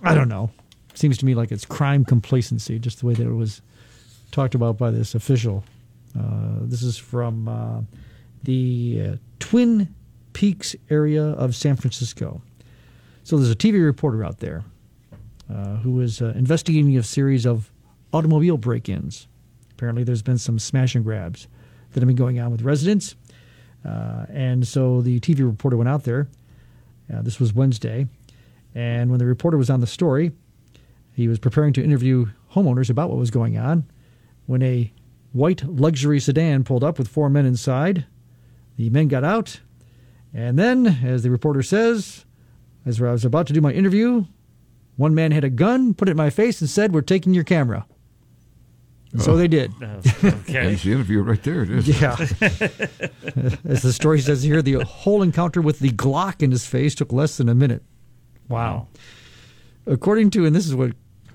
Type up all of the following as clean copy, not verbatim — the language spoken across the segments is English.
I don't know. Seems to me like it's crime complacency, just the way that it was talked about by this official. This is from the Twin Peaks area of San Francisco. So there's a TV reporter out there who is investigating a series of automobile break-ins. Apparently there's been some smash and grabs that have been going on with residents. And so the TV reporter went out there. This was Wednesday. And when the reporter was on the story, he was preparing to interview homeowners about what was going on when a white luxury sedan pulled up with 4 men inside. The men got out. And then, as the reporter says, as I was about to do my interview, one man had a gun, put it in my face, and said, "We're taking your camera." So they did. Okay. That's the interview right there. It is. Yeah. As the story says here, the whole encounter with the Glock in his face took less than a minute. Wow. According to, and this is what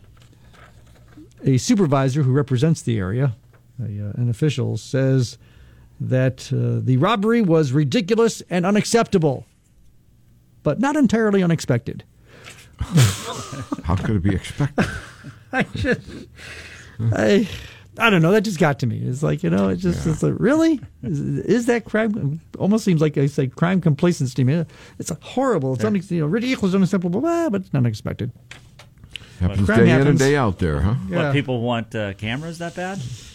a supervisor who represents the area, an official, says that the robbery was ridiculous and unacceptable, but not entirely unexpected. How could it be expected? I don't know. That just got to me. It's like, it's like, really? Is that crime? Almost seems like I say crime complacency. Man, it's horrible. It's ridiculous, unacceptable, but it's not unexpected. Happens day in and day out there, huh? Yeah. What, people want cameras that bad?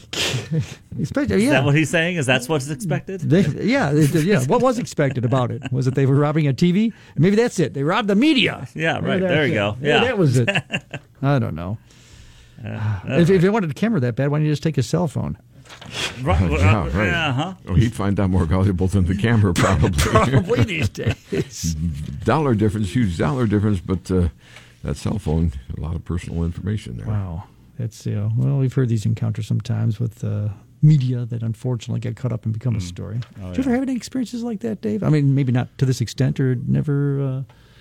Is that what he's saying? Is that what's expected? Yeah. What was expected about it? Was it they were robbing a TV? Maybe that's it. They robbed the media. Yeah, right. There you go. Yeah, that was it. I don't know. If they wanted a camera that bad, why don't you just take a cell phone? Right. Oh, he'd find that more valuable than the camera, probably. Probably these days. Dollar difference, huge dollar difference, but that cell phone, a lot of personal information there. Wow. That's we've heard these encounters sometimes with media that unfortunately get caught up and become a story. Did you ever have any experiences like that, Dave? I mean, maybe not to this extent, or never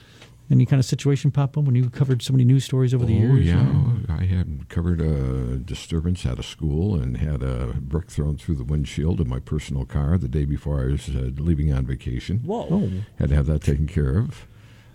any kind of situation pop up when you covered so many news stories over the years? Yeah, I had covered a disturbance at a school and had a brick thrown through the windshield of my personal car the day before I was leaving on vacation. Whoa! Had to have that taken care of.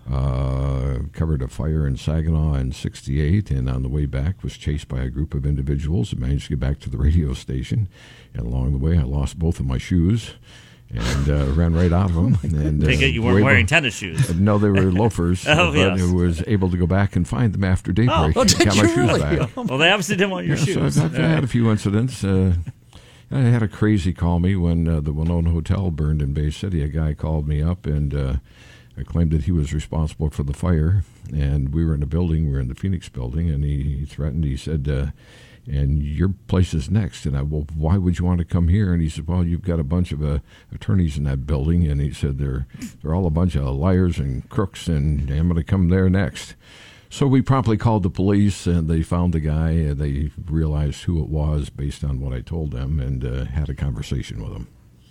Covered a fire in Saginaw in '68, and on the way back was chased by a group of individuals and managed to get back to the radio station. And along the way, I lost both of my shoes and ran right out of them. And take it you weren't wearing tennis shoes. No, they were loafers. But yes. I was able to go back and find them after daybreak and got my shoes back. Well, they obviously didn't want your shoes. So I've had a few incidents. I had a crazy call me when the Winona Hotel burned in Bay City. A guy called me up and I claimed that he was responsible for the fire, and we were in a building, we were in the Phoenix building, and he threatened, he said, and your place is next. And well, why would you want to come here? And he said, well, you've got a bunch of attorneys in that building, and he said, they're all a bunch of liars and crooks, and I'm going to come there next. So we promptly called the police, and they found the guy, and they realized who it was based on what I told them, and had a conversation with him.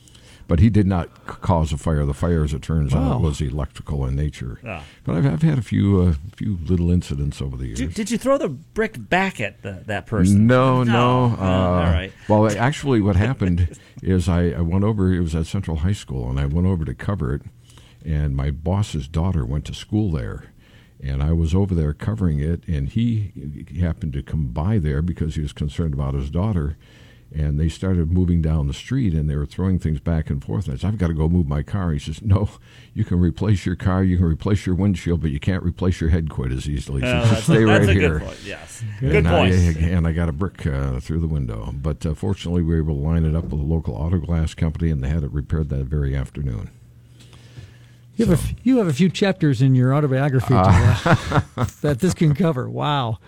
But he did not cause a fire. The fire, as it turns out, was electrical in nature. Oh. But I've had a few little incidents over the years. Did you throw the brick back at that person? No. All right. Well, actually, what happened is I went over. It was at Central High School, and I went over to cover it. And my boss's daughter went to school there. And I was over there covering it, and he happened to come by there because he was concerned about his daughter. And they started moving down the street, and they were throwing things back and forth. And I said, I've got to go move my car. He says, no, you can replace your car, you can replace your windshield, but you can't replace your head quite as easily. So stay right here. Good point. Yes. Good point. And I got a brick through the window. But fortunately, we were able to line it up with a local auto glass company, and they had it repaired that very afternoon. You have a few chapters in your autobiography that this can cover. Wow.